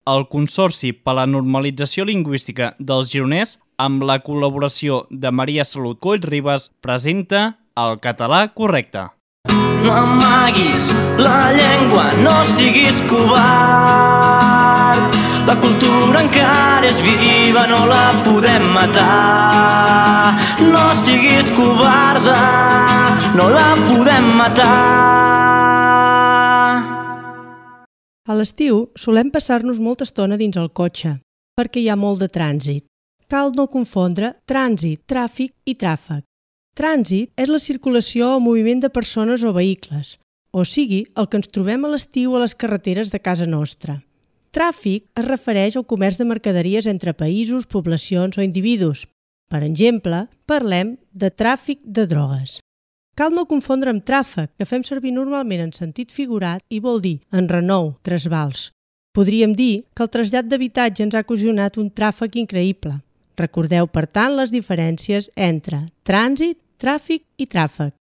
el Consorci per a la Normalització Lingüística dels Gironès, amb la col·laboració de Maria Salut Coll Ribas, presenta El Català Correcte. No amaguis la llengua, no siguis covard. La cultura encara és viva, no la podem matar. No siguis covarda, no la podem matar. A l'estiu solem passar-nos molta estona dins el cotxe, perquè hi ha molt de trànsit. Cal no confondre trànsit, tràfic i tràfec. Trànsit és la circulació o moviment de persones o vehicles, o sigui, el que ens trobem a l'estiu a les carreteres de casa nostra. Tràfic es refereix al comerç de mercaderies entre països, poblacions o individus. Per exemple, parlem de tràfic de drogues. Cal no confondre amb tràfec, que fem servir normalment en sentit figurat i vol dir enrenou, trasbals. Podríem dir que el trasllat d'habitatge ens ha ocasionat un tràfec increïble. Recordeu, per tant, les diferències entre trànsit, tràfic i tràfec.